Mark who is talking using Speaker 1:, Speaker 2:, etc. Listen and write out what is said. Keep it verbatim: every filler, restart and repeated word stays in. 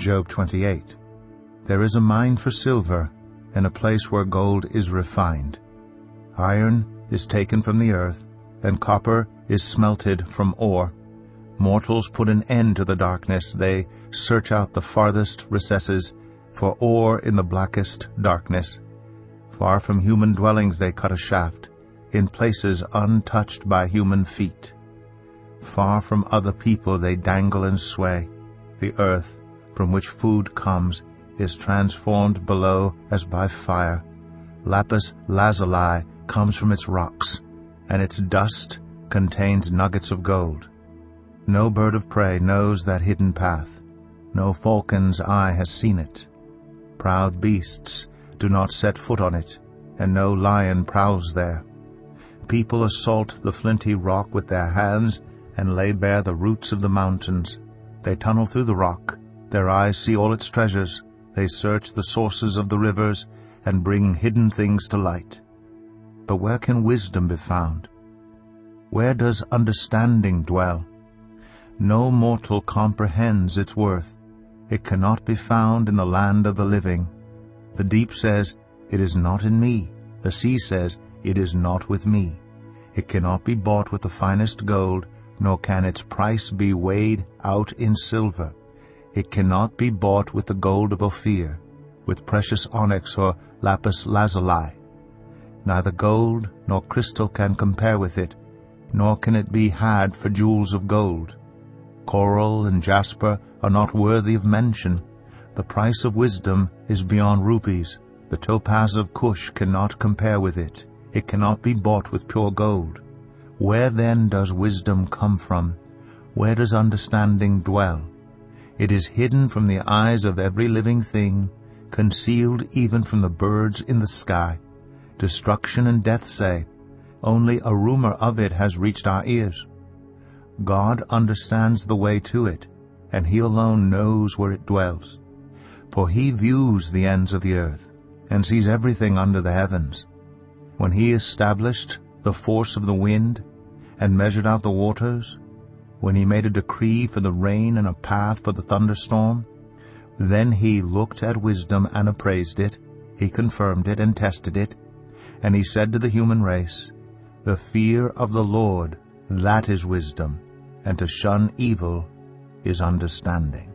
Speaker 1: Job twenty-eight. There is a mine for silver, and a place where gold is refined. Iron is taken from the earth, and copper is smelted from ore. Mortals put an end to the darkness. They search out the farthest recesses for ore in the blackest darkness. Far from human dwellings they cut a shaft, in places untouched by human feet. Far from other people they dangle and sway. The earth, from which food comes, is transformed below as by fire. Lapis lazuli comes from its rocks, and its dust contains nuggets of gold. No bird of prey knows that hidden path. No falcon's eye has seen it. Proud beasts do not set foot on it, and no lion prowls there. People assault the flinty rock with their hands and lay bare the roots of the mountains. They tunnel through the rock. Their eyes see all its treasures. They search the sources of the rivers and bring hidden things to light. But where can wisdom be found? Where does understanding dwell? No mortal comprehends its worth. It cannot be found in the land of the living. The deep says, "It is not in me." The sea says, "It is not with me." It cannot be bought with the finest gold, nor can its price be weighed out in silver. It cannot be bought with the gold of Ophir, with precious onyx or lapis lazuli. Neither gold nor crystal can compare with it, nor can it be had for jewels of gold. Coral and jasper are not worthy of mention. The price of wisdom is beyond rubies. The topaz of Cush cannot compare with it. It cannot be bought with pure gold. Where then does wisdom come from? Where does understanding dwell? It is hidden from the eyes of every living thing, concealed even from the birds in the sky. Destruction and death say, "Only a rumor of it has reached our ears." God understands the way to it, and He alone knows where it dwells. For He views the ends of the earth, and sees everything under the heavens. When He established the force of the wind, and measured out the waters, when He made a decree for the rain and a path for the thunderstorm, then He looked at wisdom and appraised it. He confirmed it and tested it. And He said to the human race, "The fear of the Lord, that is wisdom, and to shun evil is understanding."